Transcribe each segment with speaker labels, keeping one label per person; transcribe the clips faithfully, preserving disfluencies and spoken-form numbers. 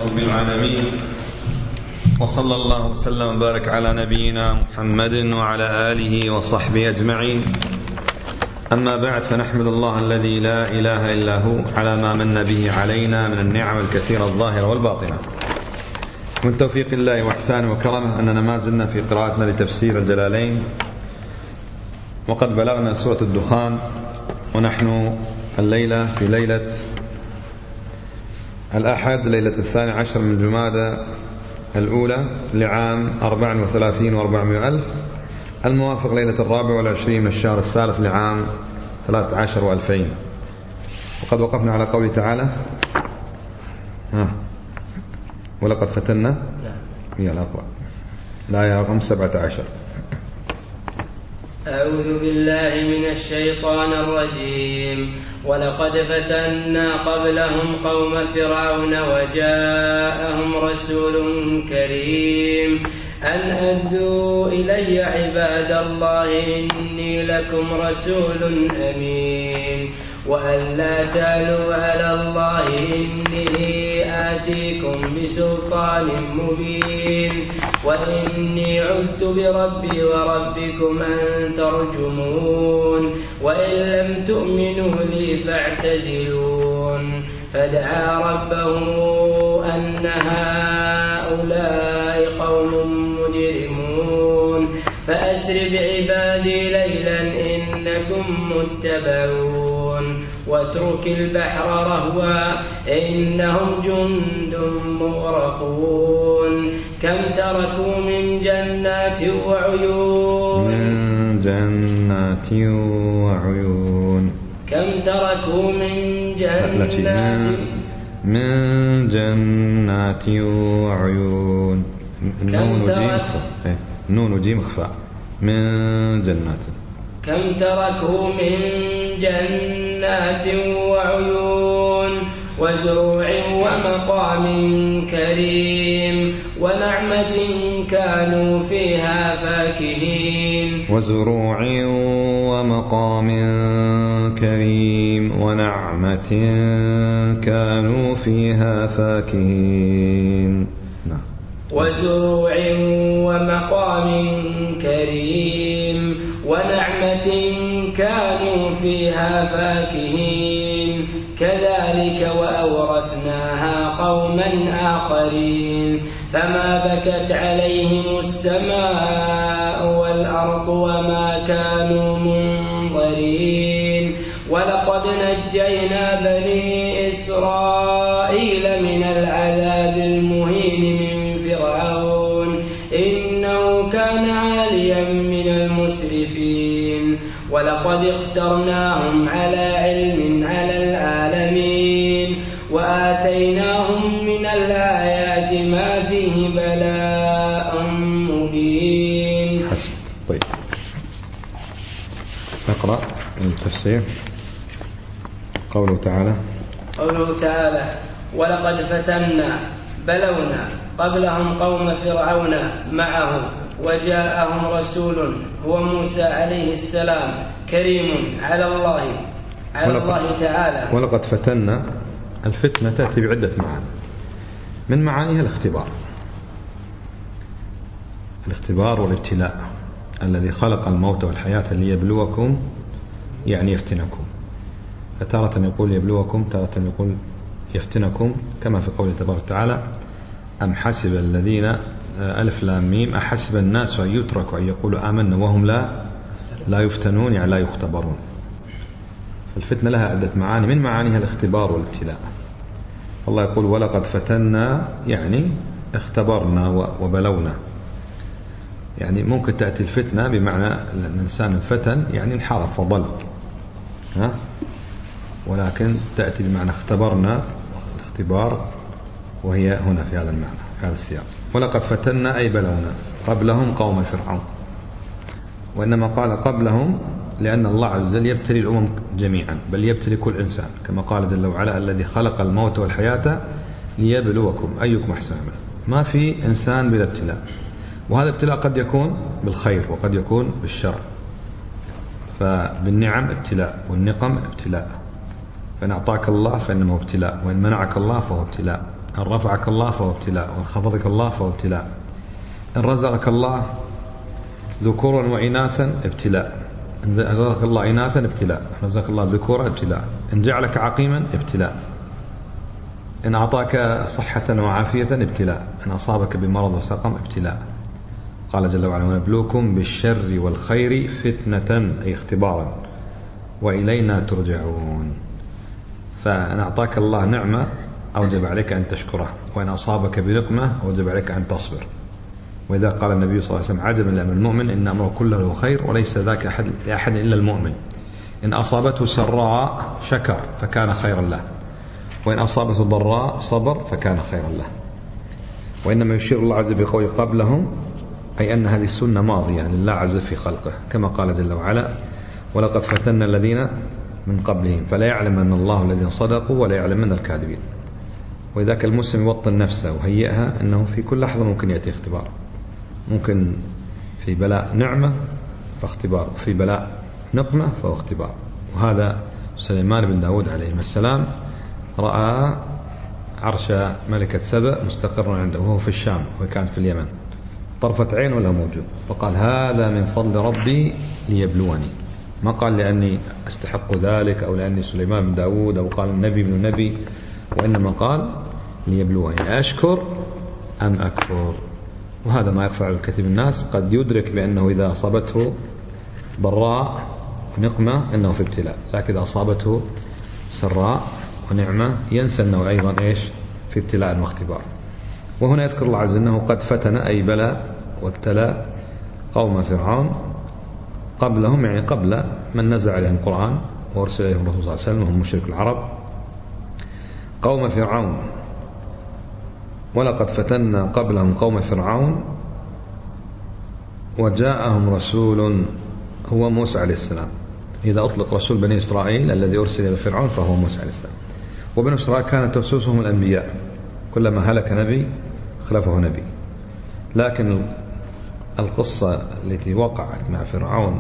Speaker 1: رب العالمين، وصلى الله وسلم وبارك على نبينا محمد وعلى آله وصحبه أجمعين. أما بعد، فنحمد الله الذي لا إله إلا هو على ما من به علينا من النعم الكثيرة الظاهرة والباطنة. من توفيق الله وإحسانه وكرمه أننا ما زلنا في قراءتنا لتفسير الجلالين، وقد بلغنا سورة الدخان، ونحن الليلة في ليلة الأحد، ليلة الثاني عشر من جمادى الأولى لعام أربع وثلاثين وأربعمائة ألف، الموافق ليلة الرابع والعشرين من الشهر الثالث لعام ثلاثة عشر وألفين. وقد وقفنا على قوله تعالى: ها ولقد فتنا هي الأقرأ الآية رقم سبعة عشر.
Speaker 2: أعوذ بالله من الشيطان الرجيم. ولقد فتنا قبلهم قوم فرعون وجاءهم رسول كريم أن أدوا إلي عباد الله إني لكم رسول أمين وأن لا تعلوا على الله إني آتيكم بسلطان مبين وإني عذت بربي وربكم أن ترجمون وإن لم تؤمنوا لي فاعتزلون. فدعا ربه أن هؤلاء قوم مجرمون فأسر بعبادي ليلا إنكم متبعون واترك البحر رهوا إنهم جند مغرقون كم تركوا من جنات وعيون
Speaker 1: من جنات وعيون
Speaker 2: كم تركوا من جنات
Speaker 1: من جنات وعيون نون وجيم نون وجيم خفاء من جنات
Speaker 2: كم تركوا من جنات وعيون وزروع ومقام كريم ونعمة كانوا فيها فاكهين
Speaker 1: وزروع ومقام كريم ونعمة كانوا فيها فاكهين.
Speaker 2: وزروع ومقام كريم ونعمة كانوا فيها فاكهين كذلك وأورثناها قوما آخرين فما بكت عليهم السماء والأرض وما كانوا منظرين. ولقد نجينا بني إسرائيل من العذاب المهين من فرعون إنه كان عاليا من المسرفين ولقد اخترناهم على علم على العالمين وآتيناهم من الآيات ما فيه بلاء مبين.
Speaker 1: حسب. طيب نقرأ التفسير. قوله تعالى
Speaker 2: قوله تعالى ولقد فتنا بلونا قبلهم قوم فرعون معه وجاءهم رسول هو موسى عليه السلام كريم على الله على
Speaker 1: ولقد
Speaker 2: الله تعالى.
Speaker 1: ولقد فتنا، الفتنة تأتي بعدة معاني، من معانيها الاختبار الاختبار والابتلاء الذي خلق الموت والحياة ليبلوكم، يعني يفتنكم. فتارة يقول يبلوكم، تارة يقول يفتنكم، كما في قوله تبارك وتعالى: أم حسب الذين ألف لام ميم أحسب الناس أن يتركوا أن يقولوا آمنا وهم لا لا يفتنون، يعني لا يختبرون. الفتنة لها عدة معاني، من معانيها الاختبار والابتلاء. الله يقول ولقد فتنا، يعني اختبرنا وبلونا. يعني ممكن تأتي الفتنة بمعنى الإنسان الفتن يعني انحرف وضل، ها؟ ولكن تأتي بمعنى اختبرنا، الاختبار، وهي هنا في هذا المعنى في هذا السياق. ولقد فتنا أي بلونا قبلهم قوم فرعون، وإنما قال قبلهم لأن الله عز وجل يبتلي الأمم جميعا، بل يبتلي كل إنسان، كما قال جل وعلا: الذي خلق الموت والحياة ليبلوكم أيكم أحسن عملا. ما في إنسان بلا ابتلاء، وهذا ابتلاء قد يكون بالخير وقد يكون بالشر. فبالنعم ابتلاء والنقم ابتلاء، فإن أعطاك الله فإنه ابتلاء، وإن منعك الله فهو ابتلاء. إن رفعك الله فهو ابتلاء، وإن خفضك الله فهو ابتلاء. إن رزقك الله ذكورا وإناثا ابتلاء، إن رزقك الله إناثا ابتلاء، إن رزقك الله ذكورا ابتلاء، إن جعلك عقيما ابتلاء، إن أعطاك صحة وعافية ابتلاء، إن أصابك بمرض وسقم ابتلاء. قال جل وعلا: ونبلوكم بالشر والخير فتنة، أي اختبارا، وإلينا ترجعون. فإن أعطاك الله نعمة أوجب عليك أن تشكره، وإن أصابك بنقمة أوجب عليك أن تصبر. وإذا قال النبي صلى الله عليه وسلم: عجبا لأمر المؤمن إن أمره كله خير وليس ذاك أحد لأحد إلا المؤمن. إن أصابته سراء شكر فكان خيرا له، وإن أصابته ضراء صبر فكان خيرا له. وإنما يشير الله عز وجل بقول قبلهم، أي أن هذه السنة ماضية لله عز وجل في خلقه، كما قال جل وعلا: ولقد فتنا الذين من قبلهم فلا يعلمن الله الذين صدقوا ولا يعلمن الكاذبين. وإذاك المسلم يوطن نفسه وهيئها أنه في كل لحظة ممكن يأتي اختبار، ممكن في بلاء نعمة فاختبار، وفي بلاء نقمة فهو اختبار. وهذا سليمان بن داود عليه السلام رأى عرش ملكة سبأ مستقرا عنده وهو في الشام، وكانت في اليمن، طرفة عين ولا موجود، فقال: هذا من فضل ربي ليبلوني. ما قال لأني أستحق ذلك أو لأني سليمان بن داود أو قال النبي بن النبي، وإنما قال ليبلوني أشكر أم أكفر. وهذا ما يخفى على الكثير من الناس، قد يدرك بأنه إذا أصابته ضراء ونقمة أنه في ابتلاء، لكن إذا أصابته سراء ونعمة ينسى أنه أيضا إيش في ابتلاء واختبار. وهنا يذكر الله عز وجل أنه قد فتن، أي بلى وابتلى قوم فرعون قبلهم، يعني قبل من نزل عليهم القرآن وارسل إليهم الرسول صلى الله عليه وسلم وهم مشرك العرب، قوم فرعون. ولقد فتنا قبلهم قوم فرعون وجاءهم رسول هو موسى عليه السلام. إذا أطلق رسول بني إسرائيل الذي أرسل إلى فرعون فهو موسى عليه السلام. وبني إسرائيل كانت تسوسهم الأنبياء، كلما هلك نبي خلفه نبي. لكن القصة التي وقعت مع فرعون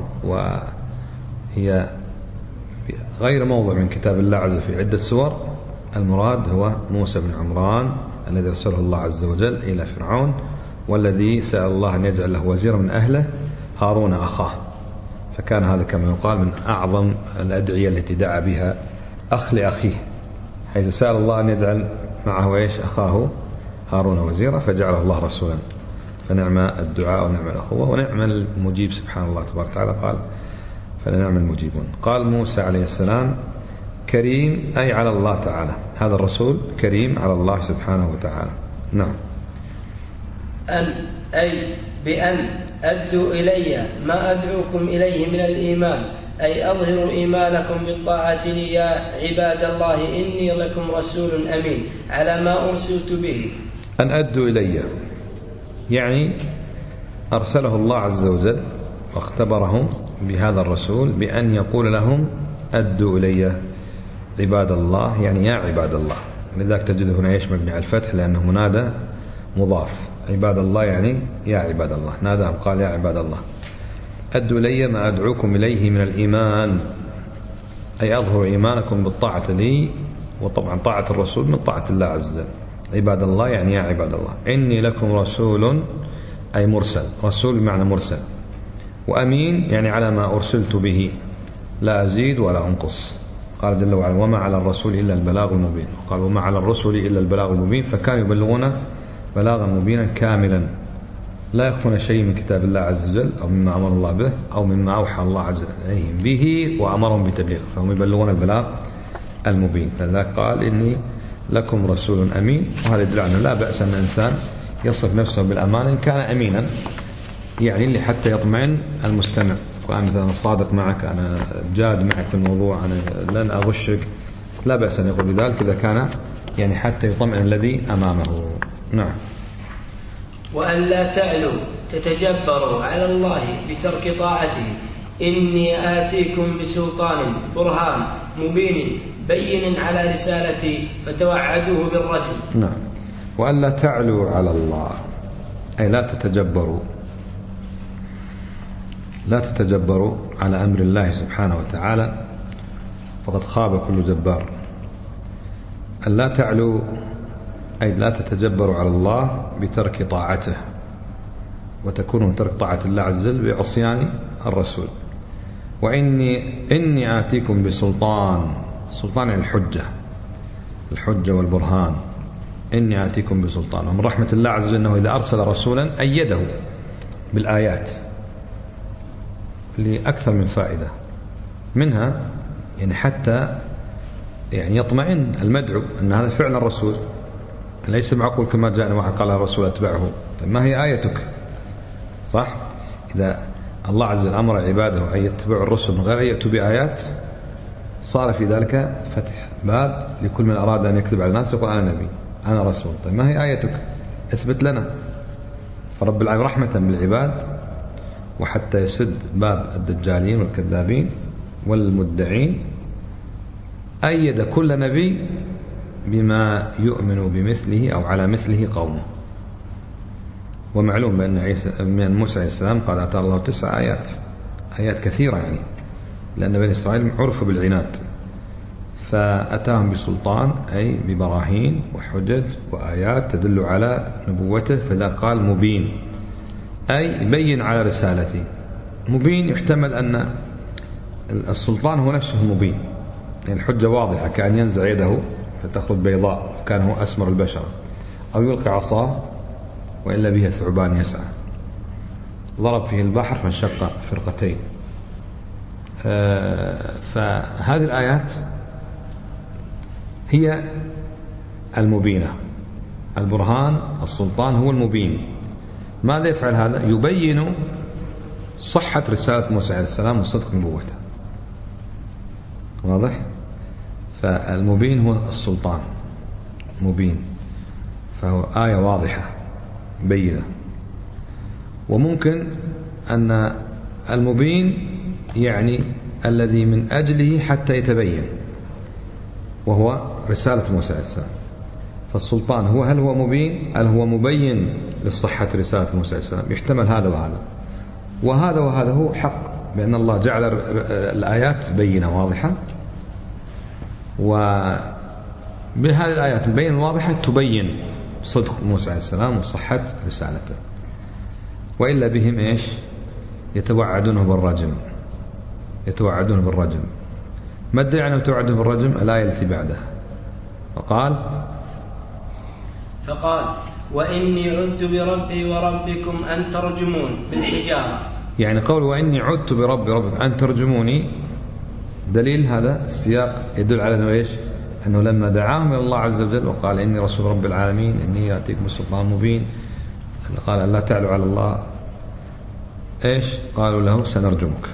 Speaker 1: وهي غير موضع من كتاب الله عز وجل في عدة سور، المراد هو موسى بن عمران الذي أرسله الله عز وجل إلى فرعون، والذي سأل الله أن يجعل له وزيرا من أهله هارون أخاه. فكان هذا كما يقال من أعظم الأدعية التي دعا بها أخ لأخيه، حيث سأل الله أن يجعل معه إيش أخاه هارون وزيرا، فجعله الله رسولا. فنعم الدعاء ونعم الأخوة ونعم المجيب سبحان الله تبارك وتعالى. قال: فلنعم المجيبون. قال موسى عليه السلام: كريم، أي على الله تعالى، هذا الرسول كريم على الله سبحانه وتعالى. نعم.
Speaker 2: أن أي بأن أدوا إلي ما أدعوكم إليه من الإيمان، أي أظهروا إيمانكم بالطاعة لي يا عباد الله إني لكم رسول أمين على ما أرسلت به.
Speaker 1: أن أدوا إلي يعني أرسله الله عز وجل واختبرهم بهذا الرسول بأن يقول لهم: أدوا إلي عباد الله، يعني يا عباد الله. لذلك تجد هنا إيش مبني على الفتح، لأنه منادى مضاف. عباد الله يعني يا عباد الله، ناداهم قال: يا عباد الله أدوا إلي ما أدعوكم إليه من الإيمان، أي أظهر إيمانكم بالطاعة لي، وطبعا طاعة الرسول من طاعة الله عز وجل. عباد الله يعني يا عباد الله، إني لكم رسول، أي مرسل، رسول بمعنى مرسل، وأمين يعني على ما أرسلت به لا أزيد ولا أنقص. قال جل وعلا: وما على الرسول إلا البلاغ المبين. قال: وما على الرسول إلا البلاغ المبين، فكانوا يبلغون بلاغا مبينا كاملا لا يخفون شيء من كتاب الله عز وجل أو مما أمر الله به أو مما أوحى الله عز وجل عليهم به وأمرهم بتبليغه، فهم يبلغون البلاغ المبين. لذلك قال: إني لكم رسول أمين. وهذا يدل على لا بأس أن الإنسان يصف نفسه بالأمانة إن كان أمينا، يعني اللي حتى يطمئن المستمع، وأنا مثلا صادق معك، أنا جاد معك في الموضوع، أنا لن أغشك، لا بأس أن يقول بذلك إذا كان يعني حتى يطمئن الذي أمامه. نعم.
Speaker 2: وأن لا تعلوا تتجبروا على الله بترك طاعته، إني آتيكم بسلطان برهان مبين بين على رسالتي فتوعدوه بالرجم.
Speaker 1: نعم. وأن لا تعلوا على الله، أي لا تتجبروا، لا تتجبروا على أمر الله سبحانه وتعالى، فقد خاب كل جبار. أن لا تعلوا أي لا تتجبروا على الله بترك طاعته، وتكونوا ترك طاعة الله عز وجل بعصيان الرسول. وإني إني آتيكم بسلطان، سلطان الحجة، الحجة والبرهان. إني آتيكم بسلطان. ومن رحمة الله عز وجل أنه إذا أرسل رسولا أيده بالآيات لأكثر من فائدة، منها يعني حتى يعني يطمئن المدعو أن هذا فعل الرسول، ليس معقول كما جاءنا واحد قال الرسول أتبعه. طيب ما هي آيتك؟ صح؟ إذا الله عز وجل أمر عباده أن يتبعوا الرسل من غير أن يأتوا بآيات، صار في ذلك فتح باب لكل من أراد أن يكذب على الناس يقول أنا نبي أنا رسول. طيب ما هي آيتك؟ اثبت لنا. فرب العالمين رحمة بالعباد وحتى يسد باب الدجالين والكذابين والمدعين أيد كل نبي بما يؤمن بمثله أو على مثله قومه. ومعلوم بأن عيسى من موسى عليه السلام قال أعطاه الله تسع آيات، آيات كثيرة يعني، لأن بني إسرائيل عرفوا بالعناد، فأتاهم بسلطان أي ببراهين وحجج وآيات تدل على نبوته. فإذا قال مبين أي يبين على رسالته. مبين يحتمل أن السلطان هو نفسه مبين، يعني الحجة واضحة كأن ينزع يده فتخرج بيضاء كان هو أسمر البشر، أو يلقي عصاه وإلا بها ثعبان يسعى، ضرب فيه البحر فانشق فرقتين. فهذه الآيات هي المبينة. البرهان السلطان هو المبين. ماذا يفعل هذا؟ يبين صحة رسالة موسى عليه السلام وصدق نبوته. واضح؟ فالمبين هو السلطان مبين، فهو آية واضحة بينة. وممكن أن المبين يعني الذي من أجله حتى يتبين، وهو رسالة موسى عليه السلام. فالسلطان هو هل هو مبين؟ هل هو مبين لصحة رسالة موسى عليه السلام؟ يحتمل هذا وهذا، وهذا وهذا هو حق، بأن الله جعل الآيات بينة واضحة، وبهذه الآيات البينة الواضحة تبين صدق موسى عليه السلام وصحة رسالته. وإلا بهم إيش؟ يتوعدونه بالرجم، يتوعدونه بالرجم. ما الدليل أنه يتوعدونه بالرجم؟ الآية التي بعدها فقال
Speaker 2: فقال وإني عذت بربي وربكم أن ترجمون بالحجارة.
Speaker 1: يعني قول وإني عذت بربي وربكم أن ترجموني، دليل هذا السياق يدل على أنه إيش؟ أنه لما دعاهم إلى الله عز وجل وقال إني رسول رب العالمين إني آتيكم بسلطان مبين، قال ألا تعلوا على الله، إيش؟ قالوا له سنرجمك،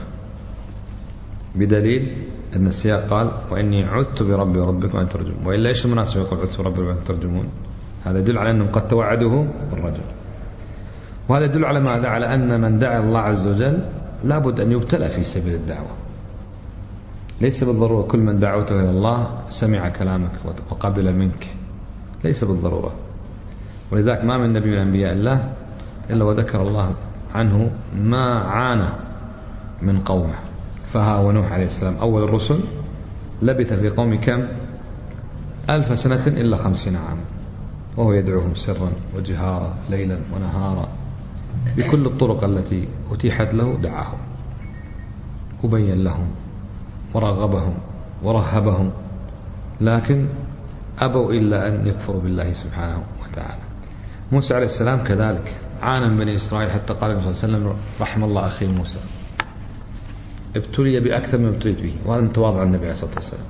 Speaker 1: بدليل أن السياق قال وإني عذت بربي وربكم أن ترجمون. وإلا إيش المناسب يقول عذت بربي وربكم أن ترجمون؟ هذا يدل على أنهم قد توعدوه بالرجم. وهذا يدل على ماذا؟ على أن من دعا الله عز وجل لابد أن يبتلى في سبيل الدعوة. ليس بالضرورة كل من دعوته إلى الله سمع كلامك وقبل منك، ليس بالضرورة. ولذلك ما من نبي من أنبياء الله إلا وذكر الله عنه ما عانى من قومه. فها ونوح عليه السلام أول الرسل لبث في قوم كم؟ ألف سنة إلا خمسين عاما، وهو يدعوهم سرا وجهارا ليلا ونهارا بكل الطرق التي أتيحت له دعاهم، وبين لهم ورغبهم ورهبهم، لكن أبوا إلا أن يكفروا بالله سبحانه وتعالى. موسى عليه السلام كذلك عانى من بني إسرائيل، حتى قال النبي صلى الله عليه وسلم رحم الله أخي موسى، ابتلي بأكثر من ابتليت به. وهذا من تواضع النبي عليه الصلاة والسلام.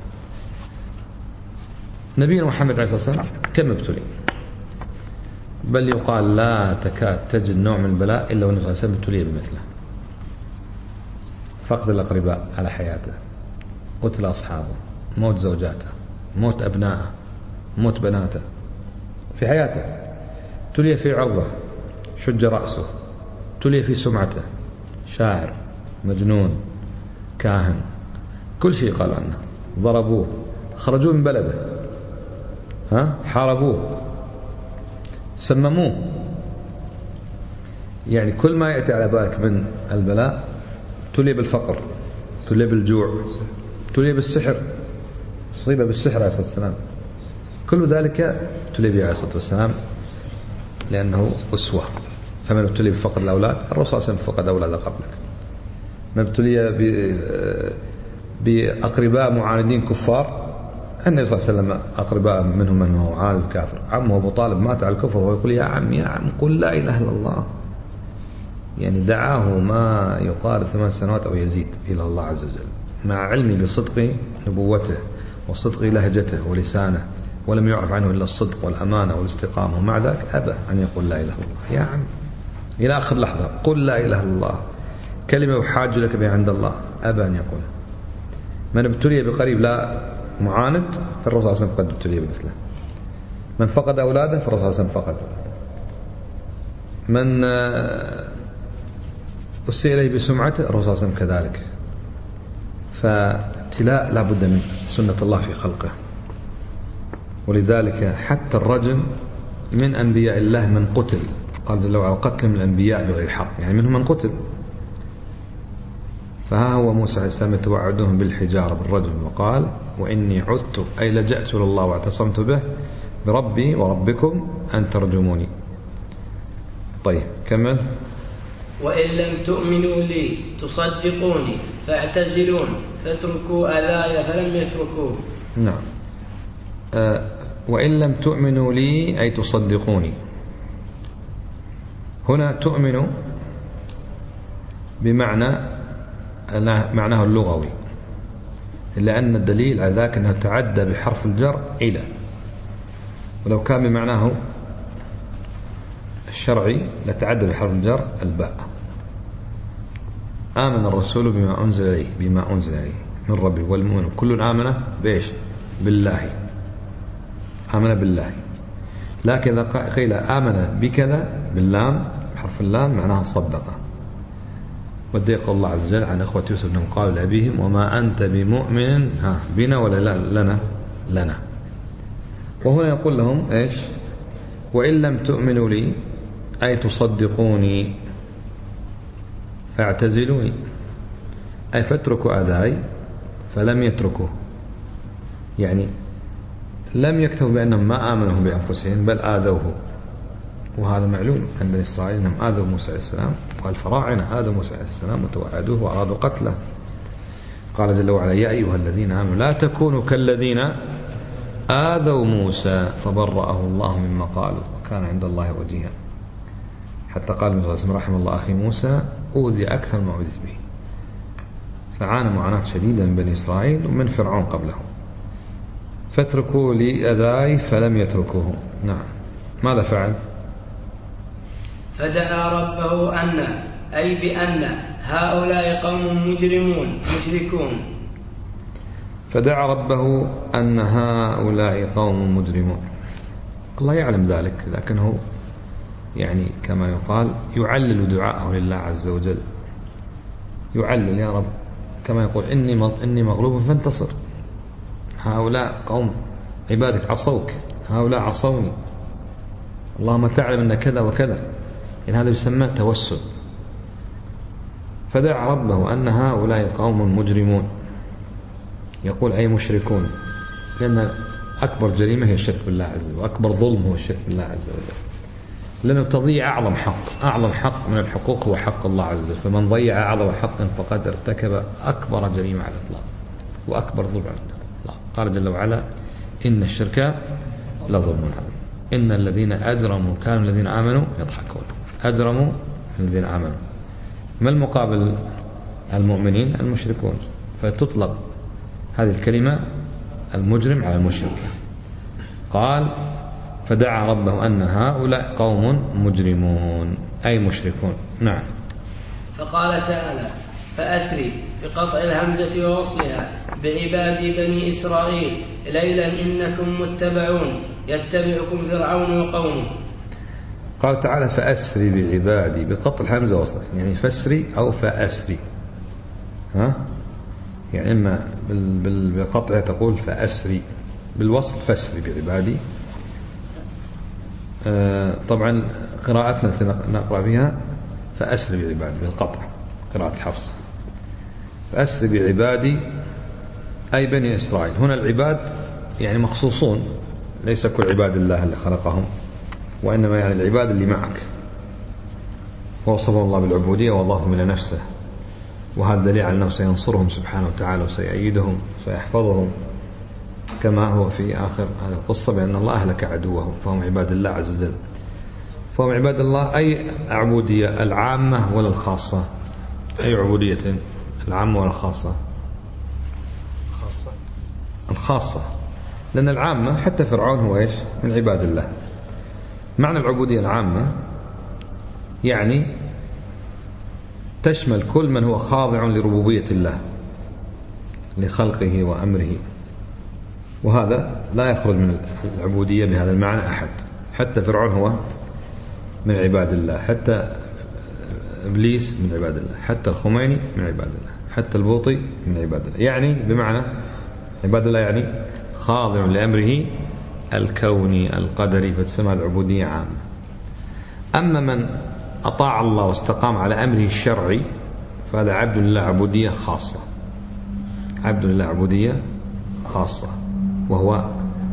Speaker 1: نبينا محمد عليه الصلاة والسلام كم ابتلي، بل يقال لا تكاد تجد نوع من البلاء إلا والنبي صلى الله عليه وسلم ابتلي بمثله. فقد الأقرباء على حياته، قتل أصحابه، موت زوجاته، موت أبنائه، موت بناته في حياته، ابتلي في عرضه شج رأسه، ابتلي في سمعته، شاعر مجنون كاهن، كل شيء قالوا عنه، ضربوه، خرجوه من بلده، ها حاربوه، سمموه. يعني كل ما يأتي على بالك من البلاء، ابتلي بالفقر، ابتلي بالجوع، ابتلي بالسحر، أصيب بالسحر عليه الصلاة والسلام، كل ذلك ابتلي به عليه الصلاة والسلام لأنه أسوة. فمن ابتلي بفقد الأولاد الرسول صلى الله عليه وسلم فقد أولاده قبلك. من ابتلي بأقرباء معاندين كفار النبي صلى الله عليه وسلم أقرباء منهم من هو عالم كافر. عمه أبو طالب مات على الكفر وهو يقول يا عم يا عم قل لا إله إلا الله. يعني دعاه ما يقارب ثمان سنوات أو يزيد إلى الله عز وجل مع علمي بصدق نبوته وصدق لهجته ولسانه، ولم يعرف عنه إلا الصدق والأمانة والاستقامة، ومع ذلك أبى أن يقول لا إله إلا الله. يا عم إلى آخر لحظة قل لا إله إلا الله كلمة يحاج لك بها عند الله، أبى أن يقول. من ابتلي بقريب لا معاند فالرسول صلى الله عليه وسلم قد ابتلي بمثله. من فقد أولاده فالرسول صلى الله عليه وسلم فقد أولاده. من أسيء إليه بسمعته الرسول صلى الله عليه وسلم كذلك. فابتلاء لا بد من سنة الله في خلقه. ولذلك حتى الرجم من أنبياء الله من قتل، قال جل وعلا قتل من الأنبياء بغير حق، يعني منهم من قتل. فها هو موسى عليه السلام يتوعدهم بالحجارة بالرجم، وقال وإني عدت أي لجأت إلى الله واعتصمت به بربي وربكم أن ترجموني. طيب كمل.
Speaker 2: وإن لم تؤمنوا لي تصدقوني فاعتزلون فاتركوا أذاي فلم يتركوه.
Speaker 1: نعم. أه وإن لم تؤمنوا لي أي تصدقوني. هنا تؤمنوا بمعنى معناه اللغوي، إلا أن الدليل على ذلك أنه تعدى بحرف الجر إلى، ولو كان بمعناه الشرعي لتعدى بحرف الجر الباء. آمن الرسول بما أنزل إليه بما أنزل إليه من ربه والمؤمنون كل آمن بإيش؟ بالله. آمن بالله. لكن إذا قيل آمن بكذا باللام حرف اللام معناها صدق. وديق الله عز وجل عن إخوة يوسف أنهم قالوا لأبيهم وما أنت بمؤمن ها بنا ولا لنا لنا. وهنا يقول لهم إيش؟ وإن لم تؤمنوا لي أي تصدقوني فاعتزلوني أي فاتركوا أذاي فلم يتركوه. يعني لم يكتفوا بأنهم ما آمنوا بأنفسهم بل آذوه. وهذا معلوم عن بني إسرائيل أنهم آذوا موسى عليه السلام، والفراعنة آذوا موسى عليه السلام وتوعدوه وأرادوا قتله. قال جل وعلا يا أيها الذين آمنوا لا تكونوا كالذين آذوا موسى فبرأه الله مما قالوا وكان عند الله وجيها. حتى قال النبي صلى الله عليه وسلم رحم الله أخي موسى أوذي أكثر ما أوذي به. فعانى معاناة شديدة من بني إسرائيل ومن فرعون قبله. فاتركوا لي أذاي فلم يتركوه. نعم. ماذا فعل؟
Speaker 2: فدعا ربه أن أي بأن هؤلاء قوم مجرمون مشركون.
Speaker 1: فدعا ربه أن هؤلاء قوم مجرمون. الله يعلم ذلك، لكنه يعني كما يقال يعلل دعاءه لله عز وجل. يعلل يا رب كما يقول إني إني مغلوب فانتصر. هؤلاء قوم عبادك عصوك، هؤلاء عصوني، اللهم تعلم أن كذا وكذا. إن هذا يسمى توسل. فدعا ربه أن هؤلاء قوم مجرمون، يقول أي مشركون، لأن أكبر جريمة هي الشرك بالله عز وجل، وأكبر ظلم هو الشرك بالله عز وجل، لأنه تضيع أعظم حق. أعظم حق من الحقوق هو حق الله عز وجل، فمن ضيع أعظم حق فقد ارتكب أكبر جريمة على الإطلاق وأكبر ظلم على الإطلاق. قال جل وعلا إن الشرك لظلم عظيم. إن الذين أجرموا كانوا الذين آمنوا يضحكون. أجرموا الذين آمنوا. ما المقابل المؤمنين؟ المشركون. فتطلق هذه الكلمة المجرم على المشرك. قال فدعا ربه أن هؤلاء قوم مجرمون أي مشركون. نعم.
Speaker 2: فقال تعالى فأسري بقطع الهمزة ووصلها بعبادي بني إسرائيل ليلا إنكم متبعون يتبعكم فرعون وقومه.
Speaker 1: قال تعالى فأسري بعبادي بقطع الهمزة ووصلها، يعني فأسري أو فأسري، ها يعني إما بالقطع تقول فأسري، بالوصل فأسري بعبادي. آه طبعا قراءتنا نقرأ فيها فأسري بعبادي بالقطع، قراءة الحفص. فأسري بعبادي أي بني إسرائيل. هنا العباد يعني مخصوصون ليس كل عباد الله اللي خلقهم، وإنما يعني العباد اللي معك. ووصفهم الله بالعبودية وأضافهم إلى نفسه، وهذا دليل على أنه سينصرهم سبحانه وتعالى وسيأيدهم وسيحفظهم، كما هو في آخر هذه القصة بأن الله أهلك عدوهم، فهم عباد الله عز وجل. فهم عباد الله. أي عبودية، العامة ولا الخاصة؟ أي عبودية، العامة ولا الخاصة؟
Speaker 3: خاصة.
Speaker 1: الخاصة، لأن العامة حتى فرعون هو إيش؟ من عباد الله. معنى العبودية العامة يعني تشمل كل من هو خاضع لربوبية الله، لخلقه وأمره، وهذا لا يخرج من العبودية بهذا المعنى أحد. حتى فرعون هو من عباد الله، حتى إبليس من عباد الله، حتى الخميني من عباد الله، حتى البوطي من عباد الله. يعني بمعنى عباد الله يعني خاضع لأمره الكوني القدري، فتسمى العبودية عامة. أما من أطاع الله واستقام على أمره الشرعي فهذا عبد لله عبودية خاصة، عبد لله عبودية خاصة، وهو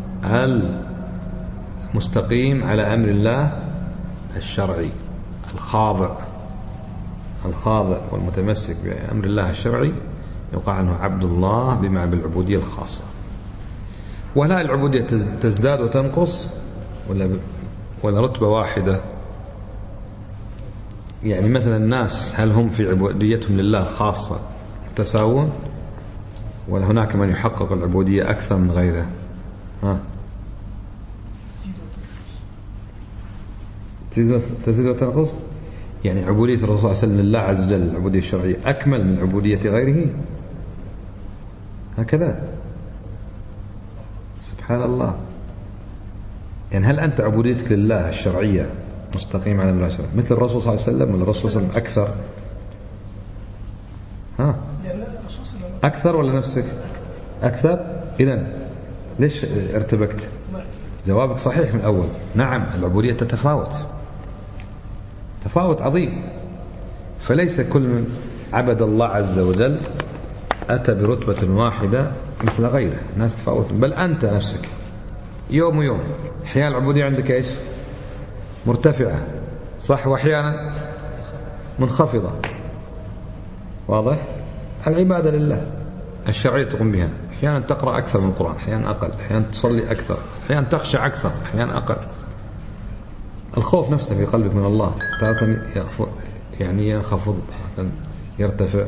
Speaker 1: المستقيم على أمر الله الشرعي، الخاضع الخاضع والمتمسك بأمر الله الشرعي يقال عنه عبد الله بما بالعبودية الخاصة. ولا العبودية تزداد وتنقص ولا ولا رتبة واحدة؟ يعني مثلا الناس هل هم في عبوديتهم لله الخاصة متساوون، ولا هناك من يحقق العبودية أكثر من غيره؟ ها تزيد وتنقص. يعني عبودية الرسول صلى الله عليه وسلم لله عز وجل العبودية الشرعية أكمل من عبودية غيره، هكذا سبحان الله. يعني هل أنت عبوديتك لله الشرعية مستقيم على الله الشرعي مثل الرسول صلى الله عليه وسلم، ولا الرسول صلى الله عليه وسلم أكثر؟ ها أكثر ولا نفسك أكثر؟ إذن ليش ارتبكت؟ جوابك صحيح من الأول، نعم العبودية تتفاوت تفاوت عظيم، فليس كل من عبد الله عز وجل أتى برتبة واحدة مثل غيره، الناس تفاوت. بل أنت نفسك يوم ويوم أحيانا العبودية عندك إيش؟ مرتفعة صح، وأحيانا منخفضة، واضح؟ العبادة لله الشرعية تقوم بها، أحيانا تقرأ أكثر من القرآن، أحيانا أقل، أحيانا تصلي أكثر، أحيانا تخشع أكثر، أحيانا أقل. الخوف نفسه في قلبك من الله تارة يعني ينخفض تارة يرتفع.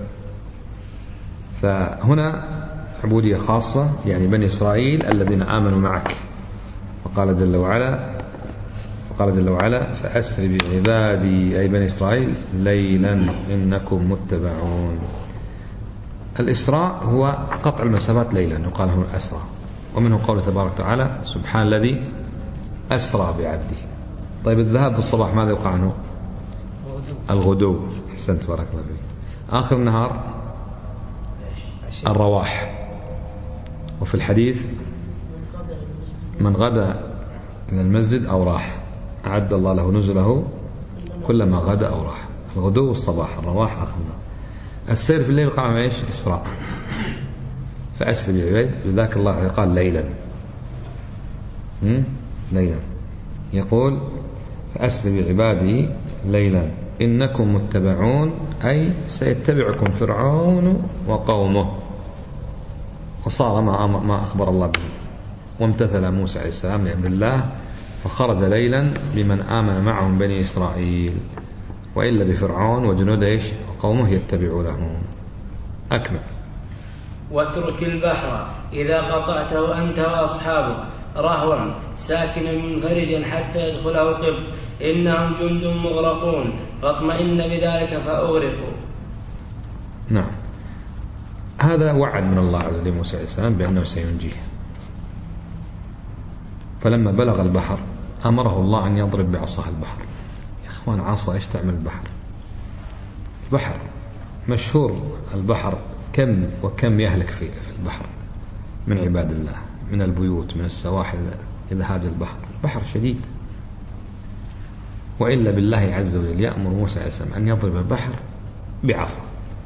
Speaker 1: فهنا عبودية خاصة، يعني بني إسرائيل الذين آمنوا معك. وقال جل وعلا وقال جل وعلا فأسر بعبادي أي بني إسرائيل ليلا إنكم متبعون. الإسراء هو قطع المسافات ليلا، يقال له الأسرى. ومنه قوله تبارك وتعالى سبحان الذي أسرى بعبده. طيب الذهاب بالصباح ماذا يقال عنه؟ الغدو. أحسنت بارك الله فيك. آخر النهار الرواح. وفي الحديث من غدا إلى المسجد أو راح أعد الله له نزله كلما غدا أو راح. الغدو والصباح، الرواح آخر النهار. السير في الليل قام ايش؟ إسراء. فأسر بعباد لذاك الله قال ليلا ليلا يقول فأسر بعبادي ليلا إنكم متبعون أي سيتبعكم فرعون وقومه. وصار ما ما أخبر الله به، وامتثل موسى عليه السلام لأمر الله فخرج ليلا بمن آمن معهم بني إسرائيل، وإلا بفرعون وجنود إيش وقومه يتبعونه. أكمل.
Speaker 2: واترك البحر إذا قطعته أنت وأصحابك رهوا ساكنا منفرجا حتى يدخله قبط إنهم جند مغرقون فاطمئن بذلك فأغرقوا.
Speaker 1: نعم، هذا وعد من الله عز وجل لموسى عليه السلام بأنه سينجيه. فلما بلغ البحر أمره الله أن يضرب بعصاه البحر. يا أخوان عصا إيش تعمل البحر؟ البحر مشهور، البحر كم وكم يهلك في البحر من عباد الله، من البيوت من السواحل إذا هاج البحر. البحر شديد، وإلا بالله عز وجل يأمر موسى عليه السلام أن يضرب البحر بعصا.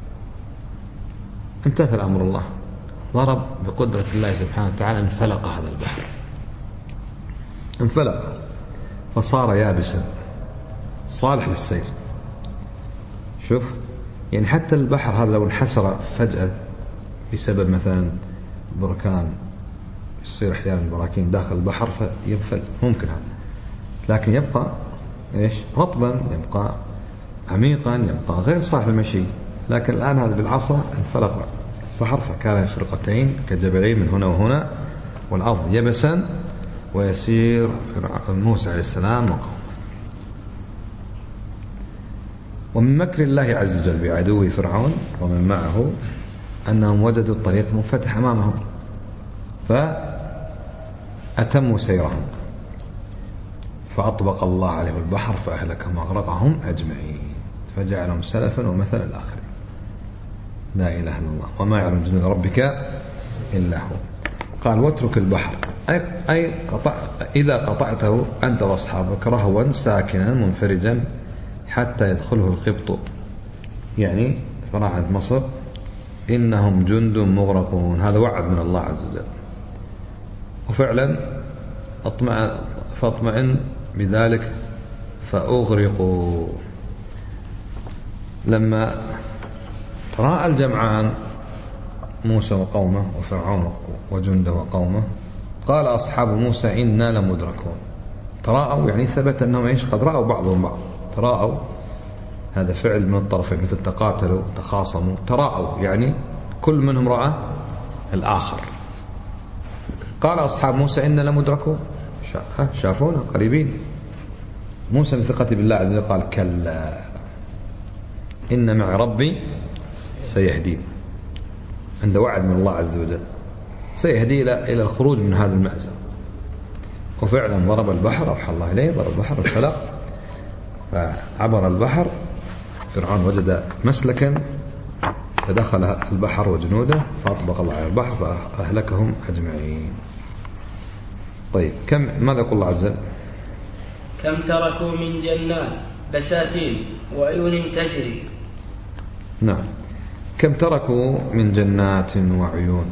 Speaker 1: امتثل أمر الله، ضرب بقدرة الله سبحانه وتعالى انفلق هذا البحر انفلق فصار يابسا صالح للسير. شوف يعني حتى البحر هذا لو انحسر فجأة بسبب مثلا بركان، يصير أحيانا البراكين داخل البحر فينفل، ممكن هذا، لكن يبقى إيش رطبا، يبقى عميقا، يبقى غير صالح للمشي. لكن الآن هذا بالعصا انفلق البحر فكان فرقتين كجبلين من هنا وهنا، والأرض يبسا، ويسير موسى عليه السلام وقومه. ومن مكر الله عز وجل بعدوه فرعون ومن معه أنهم وجدوا الطريق منفتح أمامهم فأتموا سيرهم، فأطبق الله عليهم البحر فأهلكهم وأغرقهم أجمعين، فجعلهم سلفا ومثل الآخرين. لا إله إلا الله وما يعلم جنود ربك إلا هو. قال واترك البحر أي, أي قطع إذا قطعته أنت وأصحابك رهوا ساكنا منفرجا حتى يدخله الخبط، يعني فراعنة مصر إنهم جند مغرقون. هذا وعد من الله عز وجل، وفعلا أطمع فاطمئن بذلك فأغرقوا. لما رأى الجمعان موسى وقومه وفرعون وجنده وقومه قال أصحاب موسى إنا لمدركون. تراءوا يعني ثبت أنهم إيش قد رأوا بعضهم بعض، تراءوا هذا فعل من الطرفين، مثل تقاتلوا تخاصموا، تراءوا يعني كل منهم رأى الآخر. قال أصحاب موسى إنا لمدركون، شافونا قريبين. موسى بثقته بالله عز وجل قال كلا إن مع ربي سيهدين، عنده وعد من الله عز وجل سيهدي إلى الخروج من هذا المأزق. وفعلا ضرب البحر، أوحى الله إليه، ضرب البحر انفلق فعبر البحر. فرعون وجد مسلكا فدخل البحر وجنوده فأطبق الله على البحر فأهلكهم أجمعين. طيب كم ماذا يقول الله عز وجل؟
Speaker 2: كم تركوا من جنات بساتين وعيون تجري.
Speaker 1: نعم، كم تركوا من جنات وعيون.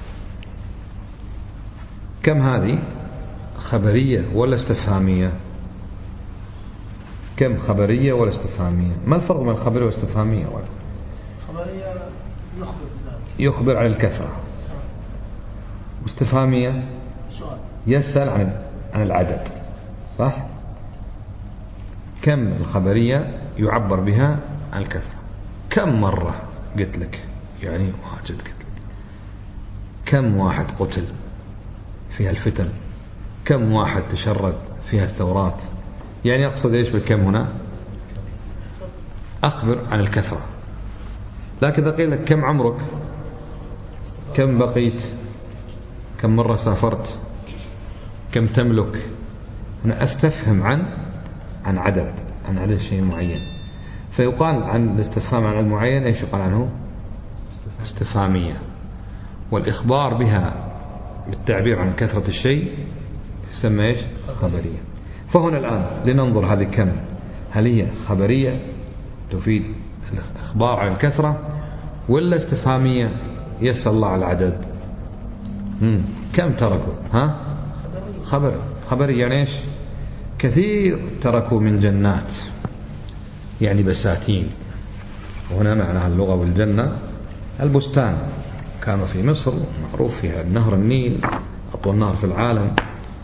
Speaker 1: كم هذه خبرية ولا استفهامية؟ كم خبرية ولا استفهامية؟ ما الفرق بين الخبرية والاستفهامية؟
Speaker 3: خبرية يخبر
Speaker 1: يخبر عن الكثرة، واستفهامية يسأل عن عن العدد، صح؟ كم الخبرية يعبر بها عن الكثرة. كم مرة قلت لك، يعني واجد قلت لك. كم واحد قتل فيها الفتن، كم واحد تشرد فيها الثورات، يعني أقصد إيش بالكم هنا؟ أخبر عن الكثرة. لكن إذا قيل لك كم عمرك، كم بقيت، كم مرة سافرت، كم تملك، هنا أستفهم عن عن عدد، عن عدد شيء معين. فيقال عن الاستفهام عن المعين إيش يقال عنه؟ استفهامية. والإخبار بها بالتعبير عن كثرة الشيء يسمى إيش؟ خبرية. فهنا الآن لننظر هذه كم، هل هي خبرية تفيد الإخبار عن الكثرة ولا استفهامية يسأل الله على العدد؟ مم. كم تركوا؟ ها؟ خبر خبري يعني إيش؟ كثير تركوا من جنات، يعني بساتين. وهنا معناها اللغة والجنة البستان. كانوا في مصر معروف فيها نهر النيل أطول نهر في العالم،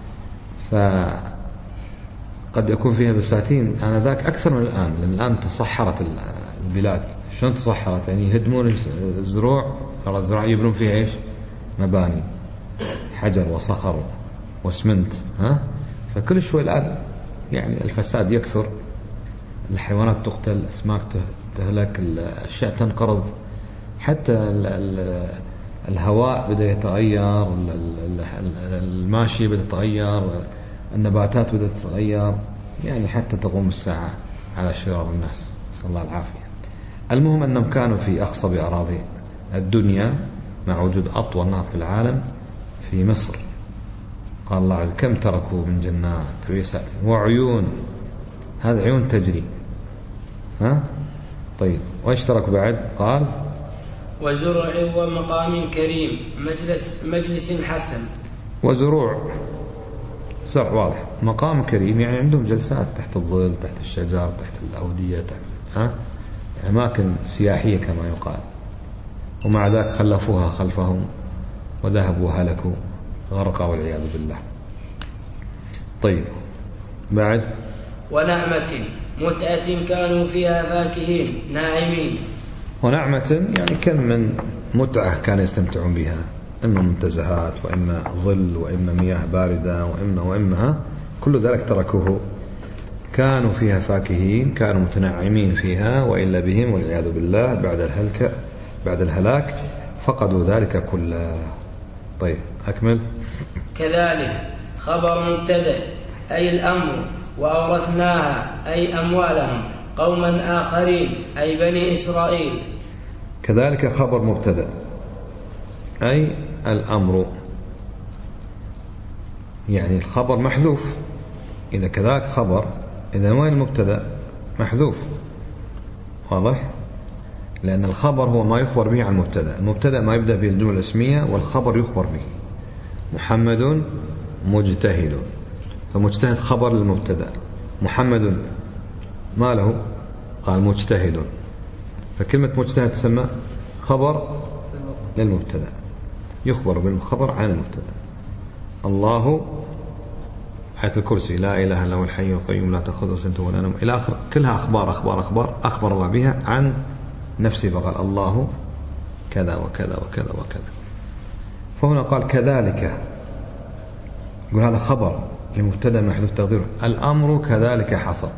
Speaker 1: فقد يكون فيها بساتين آنذاك أكثر من الآن، لأن الآن تصحرت البلاد. شلون تصحرت؟ يعني يهدمون الزروع، الزراعة يبنون فيها إيش؟ مباني حجر وصخر واسمنت، ها؟ فكل شوي الآن يعني الفساد يكثر، الحيوانات تقتل، الأسماك تهلك، الأشياء تنقرض، حتى الهواء بدأ يتغير، الماشي بدأ يتغير، النباتات بدأت تتغير، يعني حتى تقوم الساعة على شرار الناس، صلى الله العافية. المهم أنهم كانوا في أخصب أراضي الدنيا مع وجود أطول نهر في العالم في مصر. قال الله عز وجل كم تركوا من جنات وعيون، هذا عيون تجري، ها؟ طيب وإيش تركوا بعد؟ قال
Speaker 2: وزرع ومقام كريم، مجلس مجلس حسن.
Speaker 1: وزروع زرع واضح. مقام كريم يعني عندهم جلسات تحت الظل، تحت الشجر، تحت الأودية، تحت ها أماكن سياحية كما يقال، ومع ذلك خلفوها خلفهم وذهبوا هلكوا غرقا والعياذ بالله. طيب بعد
Speaker 2: ونعمة متعة كانوا فيها فاكهين ناعمين.
Speaker 1: ونعمة يعني كم من متعة كانوا يستمتعون بها، إما منتزهات وإما ظل وإما مياه باردة وإما وإما كل ذلك تركوه. كانوا فيها فاكهين، كانوا متنعمين فيها، وإلا بهم والعياذ بالله بعد الهلك بعد الهلاك فقدوا ذلك كله. طيب أكمل.
Speaker 2: كذلك خبر مبتدأ أي الأمر، وأورثناها أي أموالهم قوما آخرين أي بني إسرائيل.
Speaker 1: كذلك خبر مبتدأ أي الأمر، يعني الخبر محذوف. إذا كذلك خبر، إذا وين المبتدأ؟ محذوف، واضح؟ لأن الخبر هو ما يخبر به عن المبتدأ. المبتدأ ما يبدأ به الجملة الاسمية، والخبر يخبر به. محمد مجتهد، فمجتهد خبر للمبتدأ. محمد ما له؟ قال مجتهد، فكلمة مجتهد تسمى خبر للمبتدأ، يخبر بالخبر عن المبتدأ. الله آية الكرسي لا إله إلا هو الحي القيوم لا تأخذه سنة ولا نوم إلى آخر، كلها أخبار أخبار أخبار أخبر الله بها عن نفسه، فقال الله كذا وكذا وكذا وكذا. فهنا قال كذلك، يقول هذا خبر لمبتدأ محذوف تقديره الأمر كذلك حصل،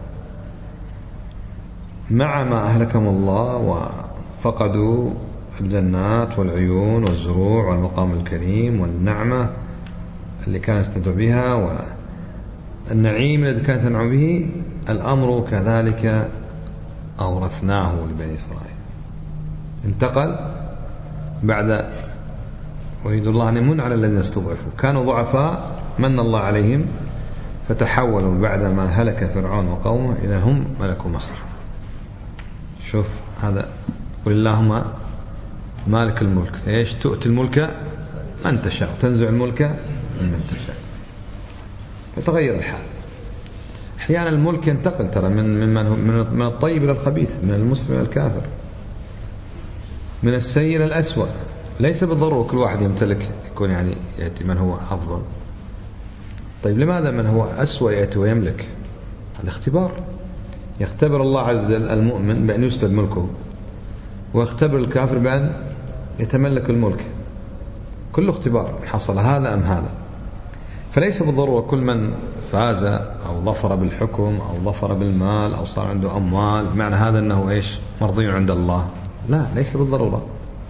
Speaker 1: مع ما أهلكم الله وفقدوا الجنات والعيون والزروع والمقام الكريم والنعمة اللي كان يستمتع بها والنعيم الذي كانت تنعم به. الأمر كذلك أورثناه لبني إسرائيل. انتقل بعد ويريد الله أن يمن على الذين استضعفوا، كانوا ضعفاء من الله عليهم فتحولوا بعد ما هلك فرعون وقومه إلى هم ملكوا مصر. شوف هذا، قل اللهم مالك الملك ايش تؤتي الملك من تشاء وتنزع الملك من تشاء، فتغير الحال. احيانا الملك ينتقل ترى من من من الطيب الى الخبيث، من المسلم الى الكافر، من السيء الى الأسوأ. ليس بالضرورة كل واحد يمتلك يكون يعني يأتي من هو أفضل. طيب لماذا من هو أسوأ يأتي ويملك؟ هذا اختبار. يختبر الله عز وجل المؤمن بأن يسلب ملكه، ويختبر الكافر بأن يتملك الملك. كله اختبار، حصل هذا أم هذا. فليس بالضرورة كل من فاز أو ظفر بالحكم أو ظفر بالمال أو صار عنده أموال معنى هذا أنه إيش مرضي عند الله. لا، ليس بالضرورة.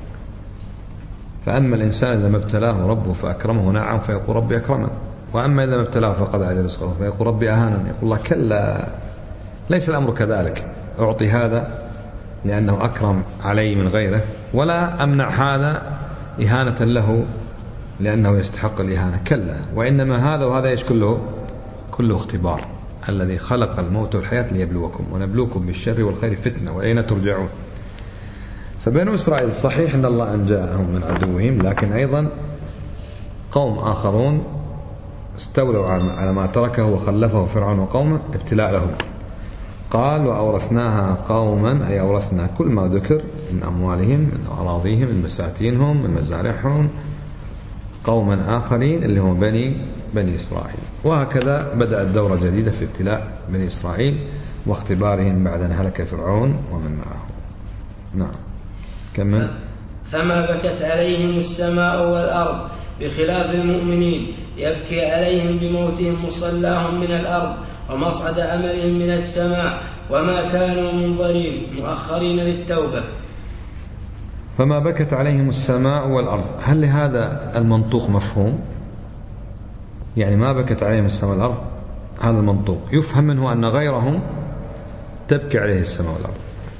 Speaker 1: فأما الإنسان إذا ما ابتلاه ربه فأكرمه ونعم فيقول ربي أكرمن، وأما إذا ما ابتلاه فقد عجل رزقه فيقول ربي أهانن. يقول الله كلا، ليس الأمر كذلك. أعطي هذا لأنه أكرم علي من غيره، ولا أمنع هذا إهانة له لأنه يستحق الإهانة. كلا، وإنما هذا وهذا إيش كله كله اختبار. الذي خلق الموت والحياة ليبلوكم ونبلوكم بالشر والخير فتنة وإلينا ترجعون. فبنو إسرائيل صحيح أن الله أنجاهم من عدوهم، لكن أيضا قوم آخرون استولوا على ما تركه وخلفه فرعون وقومه ابتلاء لهم. قال وأورثناها قوما، أي أورثنا كل ما ذكر من أموالهم من أراضيهم من مساتينهم من مزارعهم قوما آخرين اللي هم بني بني إسرائيل. وهكذا بدأت دورة جديدة في ابتلاء بني إسرائيل واختبارهم بعد أن هلك فرعون ومن معه. نعم كمل.
Speaker 2: فما بكت عليهم السماء والأرض بخلاف المؤمنين، يبكي عليهم بموتهم مصلاهم من الأرض ومصعد عملهم من السماء، وما كانوا منظرين مؤخرين للتوبة.
Speaker 1: فما بكت عليهم السماء والأرض، هل لهذا المنطوق مفهوم؟ يعني ما بكت عليهم السماء والأرض، هذا المنطوق يفهم منه أن غيرهم تبكي عليه السماء والأرض.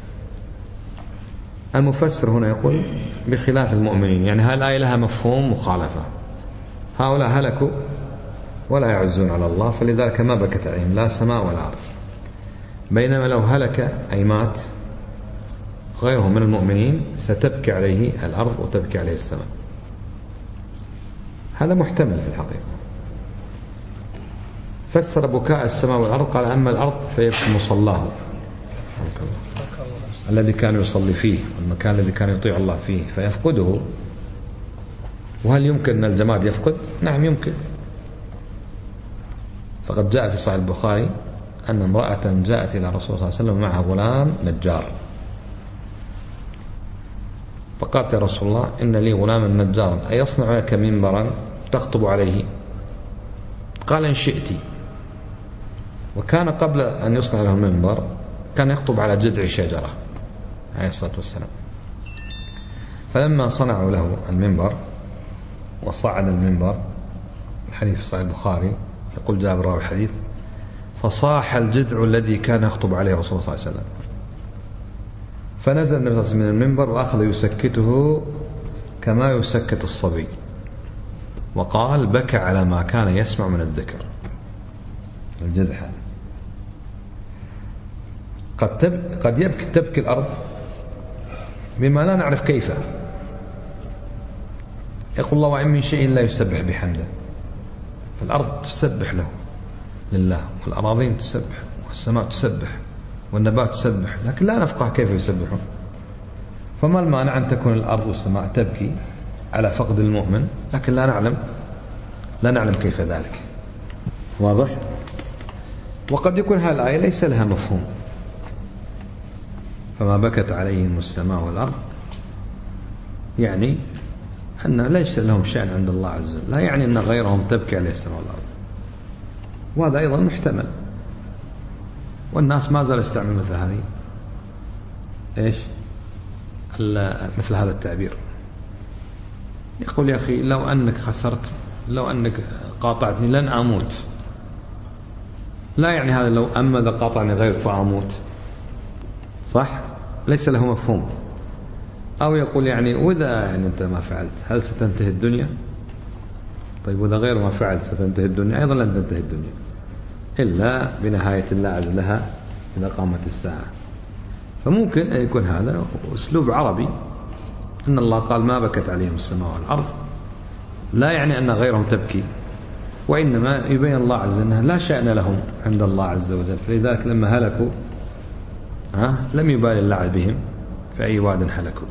Speaker 1: المفسر هنا يقول بخلاف المؤمنين، يعني هذه الآية لها مفهوم مخالفة. هؤلاء هلكوا ولا يعزون على الله، فلذلك ما بكت عليهم لا سماء ولا أرض. بينما لو هلك أي مات غيرهم من المؤمنين ستبكي عليه الأرض وتبكي عليه السماء. هذا محتمل في الحقيقة. فسر بكاء السماء والأرض قال أما الأرض فيبكي مصلاه الذي كان يصلي فيه والمكان الذي كان يطيع الله فيه فيفقده. وهل يمكن أن الجماد يفقد؟ نعم يمكن. فقد جاء في صحيح البخاري أن امرأة جاءت إلى رسول الله صلى الله عليه وسلم ومعها غلام نجار، فقالت يا رسول الله إن لي غلاما نجارا أيصنع لك منبرا تخطب عليه؟ قال إن شئت. وكان قبل أن يصنع له المنبر كان يخطب على جذع شجرة عليه الصلاة والسلام. فلما صنعوا له المنبر وصعد المنبر، الحديث في صحيح البخاري يقول جابر راوي الحديث فصاح الجذع الذي كان يخطب عليه رسول الله صلى الله عليه وسلم، فنزل النبي صلى الله عليه وسلم من المنبر وأخذ يسكته كما يسكت الصبي، وقال بكى على ما كان يسمع من الذكر. الجذع قد, تب... قد يبكي تبكي الأرض بما لا نعرف كيف. يقول الله وإن من شيء لا يسبح بحمده، فالأرض تسبح له لله، والأراضين تسبح، والسماء تسبح، والنبات تسبح، لكن لا نفقه كيف يسبحون. فما المانع أن تكون الأرض والسماء تبكي على فقد المؤمن، لكن لا نعلم لا نعلم كيف ذلك. واضح؟ وقد يكون هذه الآية ليس لها مفهوم، فما بكت عليهم السماء والأرض يعني أن ليس لهم شأن عند الله عز وجل، لا يعني أن غيرهم تبكي عليه السماء والأرض، وهذا أيضا محتمل. والناس ما زال يستعمل مثل هذه إيش مثل هذا التعبير. يقول يا أخي لو أنك خسرت، لو أنك قاطعتني لن أموت، لا يعني هذا لو أما إذا قاطعني غيرك فأموت، صح؟ ليس له مفهوم. أو يقول يعني وإذا يعني أنت ما فعلت هل ستنتهي الدنيا؟ طيب وإذا غير ما فعل ستنتهي الدنيا؟ أيضا لن تنتهي الدنيا إلا بنهاية الله عز وجل لها إذا قامت الساعة. فممكن أن يكون هذا أسلوب عربي، أن الله قال ما بكت عليهم السماء والأرض، لا يعني أن غيرهم تبكي، وإنما يبين الله عز وجل لا شأن لهم عند الله عز وجل. فلذلك لما هلكوا ها لم يبالي الله بهم في أي واد هلكوا.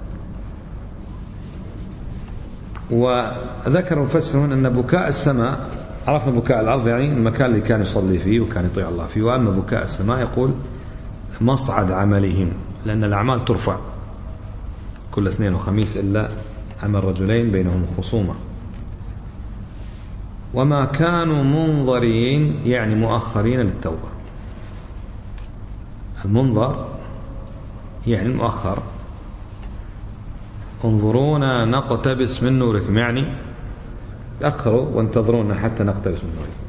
Speaker 1: وذكر المفسرون أن بكاء السماء، عرفنا بكاء الأرض يعني المكان اللي كان يصلي فيه وكان يطيع الله فيه، وأما بكاء السماء يقول مصعد عملهم، لأن الأعمال ترفع كل اثنين وخميس إلا عمل رجلين بينهم خصومة. وما كانوا منظرين يعني مؤخرين للتوبة. المنظر يعني مؤخر، انظرونا نقتبس من نوركم، يعني تأخروا وانتظرونا حتى نقتبس من نوركم.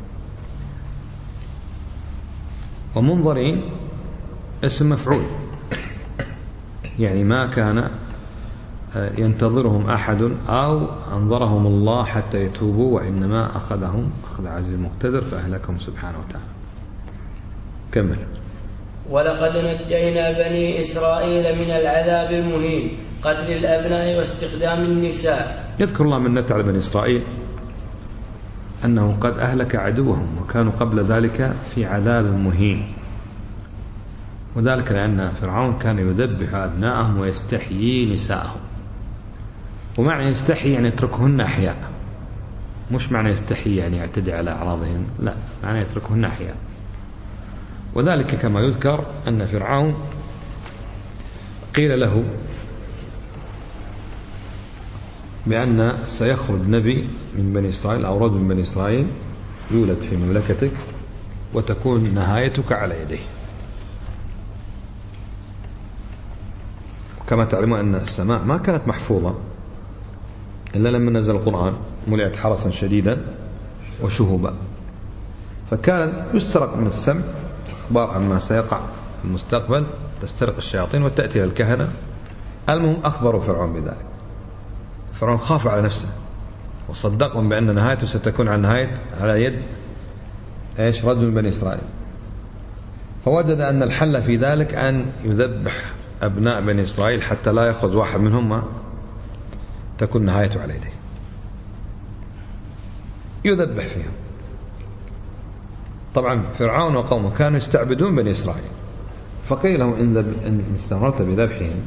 Speaker 1: ومنظرين اسم مفعول، يعني ما كان ينتظرهم أحد أو أنظرهم الله حتى يتوبوا، وإنما أخذهم أخذ عزيز مقتدر فأهلكهم سبحانه وتعالى. كمل.
Speaker 2: ولقد نجينا بني إسرائيل من العذاب المهين قتل الأبناء واستخدام النساء.
Speaker 1: يذكر الله من نتع بني إسرائيل أنه قد أهلك عدوهم وكانوا قبل ذلك في عذاب مهين، وذلك لأن فرعون كان يذبح أبناءهم ويستحيي نساءهم. ومعنى يستحيي يعني يتركهن أحياء، مش معنى يستحيي يعني يعتدي على أعراضهن، لا، معنى يتركهن أحياء. وذلك كما يذكر أن فرعون قيل له بأن سيخرج نبي من بني إسرائيل أو رجل من بني إسرائيل يولد في مملكتك وتكون نهايتك على يديه. وكما تعلمون أن السماء ما كانت محفوظة إلا لما نزل القرآن، ملئت حرسا شديدا وشهوبا، فكان يسترق من السمع أخبار عما سيقع في المستقبل، تسترق الشياطين وتأتي الكهنة. المهم أخبروا فرعون بذلك، فرعون خاف على نفسه وصدقهم بأن نهايته ستكون على نهاية على يد إيش رجل من بني إسرائيل. فوجد أن الحل في ذلك أن يذبح أبناء بني إسرائيل حتى لا يخرج واحد منهم ما تكون نهايته على يديه، يذبح فيهم. طبعا فرعون وقومه كانوا يستعبدون بني إسرائيل، فقيل لهم إن استمرت بذبحهم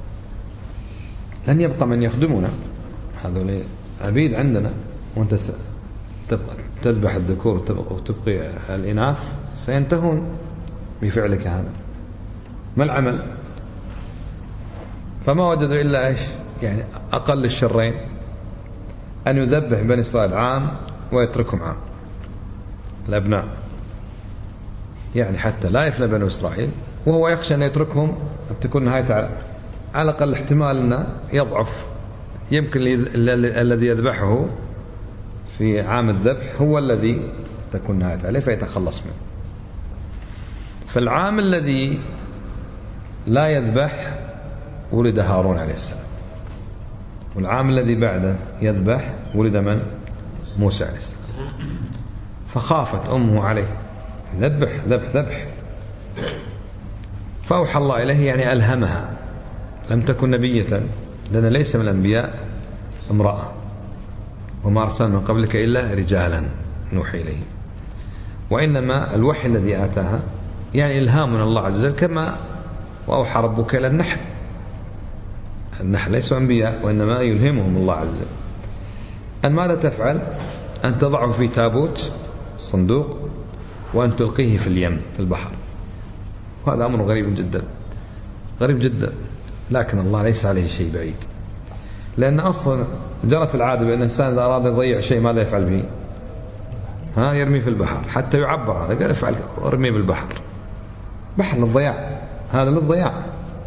Speaker 1: لن يبقى من يخدمنا، هذول عبيد عندنا، وأنت تذبح الذكور وتبقي الإناث سينتهون بفعلك هذا، ما العمل؟ فما وجدوا إلا إيش؟ يعني أقل الشرين أن يذبح بني إسرائيل عام ويتركهم عام الأبناء، يعني حتى لا يفنى بني إسرائيل، وهو يخشى أن يتركهم تكون نهاية على الأقل احتمال أنه يضعف، يمكن الذي يذبحه في عام الذبح هو الذي تكون نهاية عليه فيتخلص منه. فالعام الذي لا يذبح ولد هارون عليه السلام، والعام الذي بعده يذبح ولد من؟ موسى عليه السلام. فخافت أمه عليه، ذبح ذبح ذبح، فأوحى الله إليه، يعني ألهمها. لم تكن نبية، لأن ليس من الأنبياء امرأة، وما أرسلنا من قبلك إلا رجالا نوحي إليهم، وإنما الوحي الذي آتاها يعني إلهام من الله عز وجل، كما وأوحى ربك إلى النحل. النحل ليسوا أنبياء، وإنما يلهمهم الله عز وجل أن ماذا تفعل؟ أن تضعه في تابوت صندوق وأن تلقيه في اليم في البحر. وهذا أمر غريب جدا، غريب جدا، لكن الله ليس عليه شيء بعيد، لأن أصلا جرت العادة بأن الإنسان إذا أراد يضيع شيء ماذا يفعل به؟ ها يرمي في البحر، حتى يعبر هذا، قال افعل ارمي بالبحر، بحر للضياع، هذا للضياع.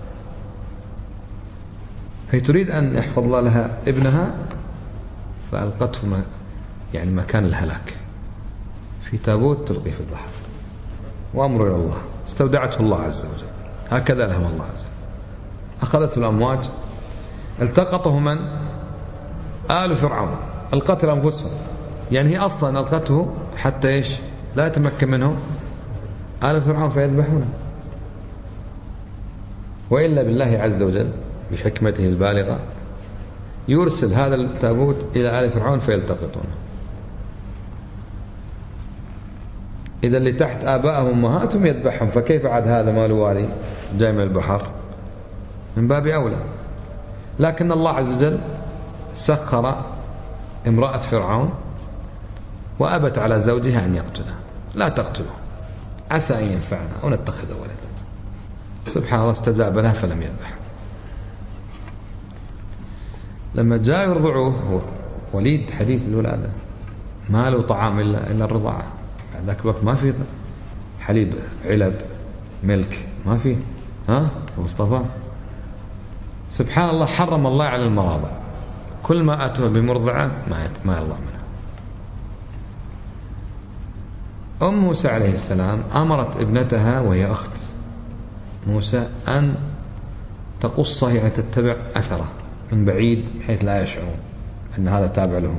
Speaker 1: هي تريد أن يحفظ الله لها ابنها فألقته ما يعني مكان الهلاك في تابوت تلقي في البحر، وأمر إلى الله، استودعته الله عز وجل، هكذا لهم الله عز وجل. أخذته الأمواج، التقطه من؟ آل فرعون، القتل أنفسهم، يعني هي أصلا ألقته حتى إيش؟ لا يتمكن منه آل فرعون فيذبحونه. وإلا بالله عز وجل بحكمته البالغة يرسل هذا التابوت إلى آل فرعون فيلتقطونه. إذا اللي تحت آبائهم وأمهاتهم يذبحهم، فكيف عاد هذا مال والي جاي من البحر؟ من باب أولى. لكن الله عز وجل سخر امرأة فرعون وأبت على زوجها أن يقتله، لا تقتله عسى أن ينفعنا أو نتخذ ولدا. سبحان الله، استجاب لها فلم يذبح. لما جاء يرضعوه وليد حديث الولادة، ما له طعام إلا إلا الرضاعة، ذاك الوقت ما في حليب علب ملك، ما في، ها مصطفى. سبحان الله، حرم الله على المراضع، كل ما أتوا بمرضعة ما ما يرضع منها. أم موسى عليه السلام أمرت ابنتها وهي أخت موسى أن تقصه، يعني تتبع أثره من بعيد بحيث لا يشعرون أن هذا تابع لهم.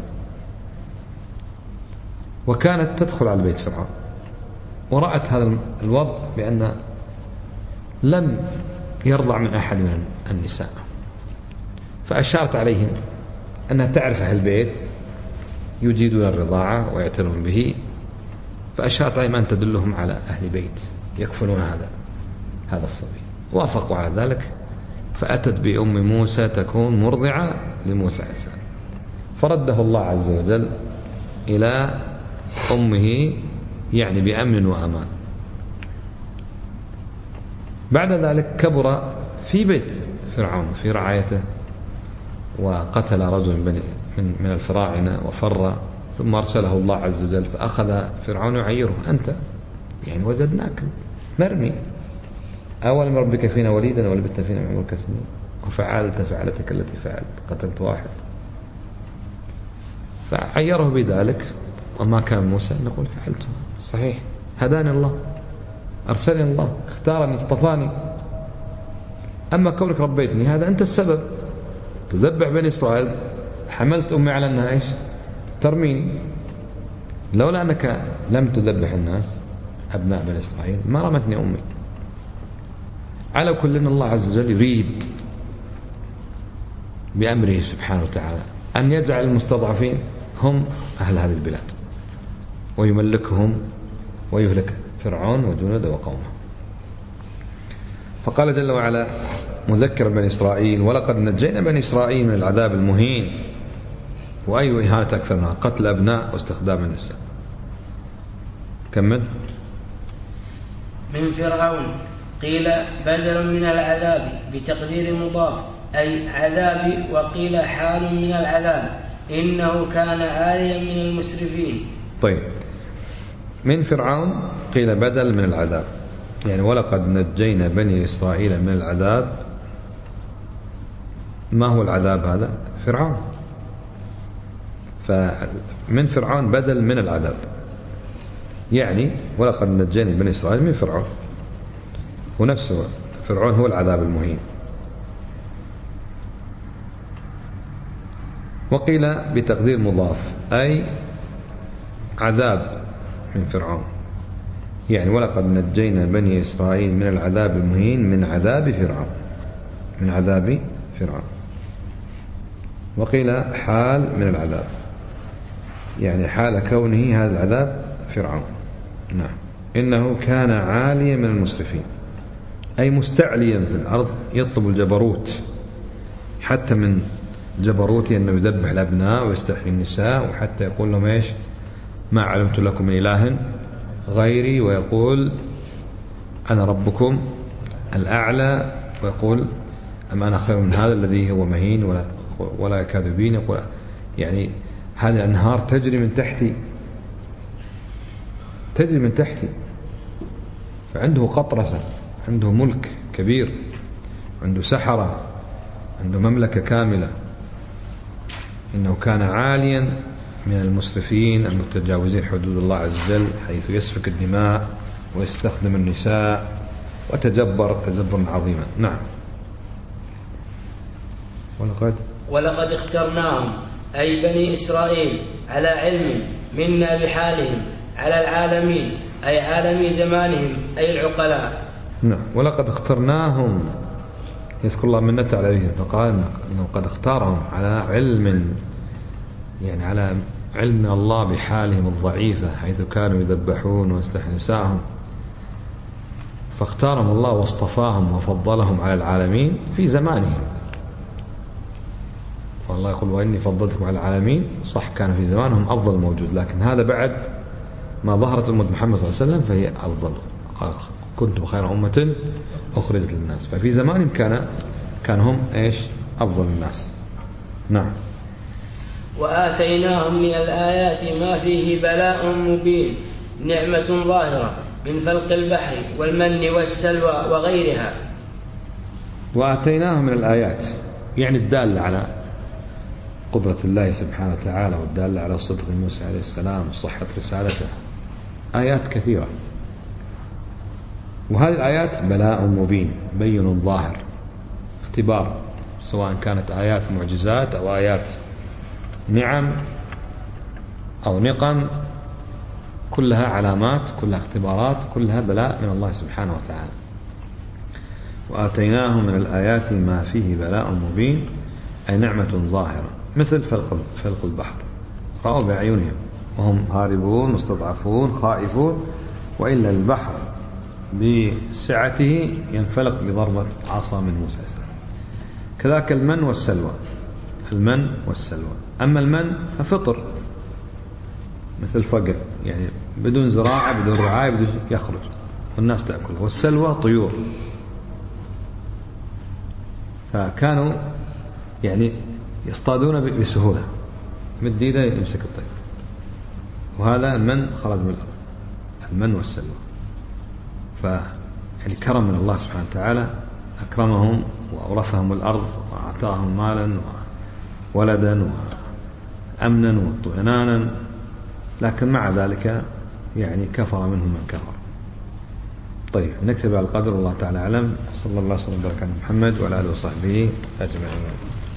Speaker 1: وكانت تدخل على بيت فرعون ورأت هذا الوضع بأن لم يرضع من أحد من النساء، فأشارت عليهم أنها تعرف أهل البيت يجيدون الرضاعة ويعتنون به، فأشارت عليهم أن تدلهم على أهل بيت يكفلون هذا هذا الصبي. وافقوا على ذلك، فأتت بأم موسى تكون مرضعة لموسى عليه السلام، فرده الله عز وجل إلى أمه، يعني بأمن وأمان. بعد ذلك كبر في بيت فرعون في رعايته، وقتل رجل من من الفراعنة وفر، ثم أرسله الله عز وجل، فأخذ فرعون يعيره، أنت يعني وجدناك مرمي، أول ربك فينا وليدا ولبثت فينا من عمرك سنين وفعلت فعلتك التي فعلت، قتلت واحد. فعيره بذلك، وما كان موسى نقول فعلته صحيح، هداني الله، أرسلني الله، اختارني، اصطفاني. أما كونك ربيتني هذا أنت السبب. تذبح بني إسرائيل، حملت أمي على أنها إيش؟ ترميني. لولا أنك لم تذبح الناس أبناء بني إسرائيل ما رمتني أمي. على كل إن الله عز وجل يريد بأمره سبحانه وتعالى أن يجعل المستضعفين هم أهل هذه البلاد، ويملكهم ويهلك فرعون وجنوده وقومه. فقال جل وعلا مذكر بني إسرائيل ولقد نجينا بني إسرائيل من العذاب المهين. وأي إهانة أكثر منها؟ قتل أبناء واستخدام النساء. كمل.
Speaker 2: من فرعون قيل بدل من العذاب بتقدير مضاف أي عذاب، وقيل حال من العذاب إنه كان عاليا من المسرفين.
Speaker 1: طيب، من فرعون قيل بدل من العذاب، يعني ولقد نجينا بني إسرائيل من العذاب. ما هو العذاب هذا؟ فرعون. فمن فرعون بدل من العذاب، يعني ولقد نجينا بني إسرائيل من فرعون، ونفسه فرعون هو العذاب المهين. وقيل بتقدير مضاف أي عذاب من فرعون، يعني ولقد نجينا بني إسرائيل من العذاب المهين من عذاب فرعون، من عذاب فرعون. وقيل حال من العذاب، يعني حال كونه هذا العذاب فرعون. نعم. إنه كان عاليا من المسرفين، أي مستعليا في الأرض يطلب الجبروت، حتى من جبروته أنه يذبح الأبناء ويستحيي النساء، وحتى يقول لهم إيش؟ ما علمت لكم من إله غيري، ويقول أنا ربكم الأعلى، ويقول أم أنا خير من هذا الذي هو مهين ولا ولا يكاد يبين. يقول يعني هذه الأنهار تجري من تحتي، تجري من تحتي. فعنده قطرسة، عنده ملك كبير، عنده سحرة، عنده مملكة كاملة. إنه كان عاليا من المسرفين المتجاوزين حدود الله عز وجل، حيث يسفك الدماء ويستخدم النساء وتجبر تجبرا عظيما. نعم. ولقد
Speaker 2: ولقد اخترناهم أي بني إسرائيل على علم منا بحالهم على العالمين أي عالمي زمانهم أي العقلاء.
Speaker 1: نعم. ولقد اخترناهم، يذكر الله منته عليهم، فقال أنه قد اختارهم على علم، يعني على علم من الله بحالهم الضعيفة، حيث كانوا يذبحون ويستحيون نساءهم. فاختارهم الله واصطفاهم وفضلهم على العالمين في زمانهم. والله يقول وإني فضلتكم على العالمين، صح كان في زمانهم أفضل موجود، لكن هذا بعد ما ظهرت أمة محمد صلى الله عليه وسلم فهي أفضل. كنتم خير أمة أخرجت للناس، ففي زمانهم كان كان هم إيش؟ أفضل الناس. نعم.
Speaker 2: وآتيناهم من الآيات ما فيه بلاء مبين نعمة ظاهرة من فلق البحر والمن والسلوى وغيرها.
Speaker 1: وآتيناهم من الآيات يعني الدالة على قدرة الله سبحانه وتعالى، والدالة على صدق موسى عليه السلام وصحة رسالته، آيات كثيرة. وهذه الآيات بلاء مبين بين ظاهر، اختبار، سواء كانت آيات معجزات أو آيات نعم أو نقم، كلها علامات، كلها اختبارات، كلها بلاء من الله سبحانه وتعالى. وآتيناهم من الآيات ما فيه بلاء مبين أي نعمة ظاهرة، مثل فلق فلق البحر، رأوا بأعينهم وهم هاربون مستضعفون خائفون، وإلا البحر بسعته ينفلق بضربة عصا من موسى السلام. كذلك المن والسلوى، المن والسلوى. أما المن ففطر مثل فقر، يعني بدون زراعة بدون رعاية بدون يخرج والناس تأكله. والسلوى طيور، فكانوا يعني يصطادون بسهولة، مد يده يمسك الطير. وهذا المن خرج من الأرض، المن والسلوى. ف يعني كرم من الله سبحانه وتعالى، أكرمهم وأورثهم الأرض وأعطاهم مالا وولدا وأمنا واطمئنانا، لكن مع ذلك يعني كفر منهم من كفر. طيب نكتب على القدر، والله تعالى أعلم. صلى الله عليه وسلم وبارك على محمد وعلى آله وصحبه أجمعين.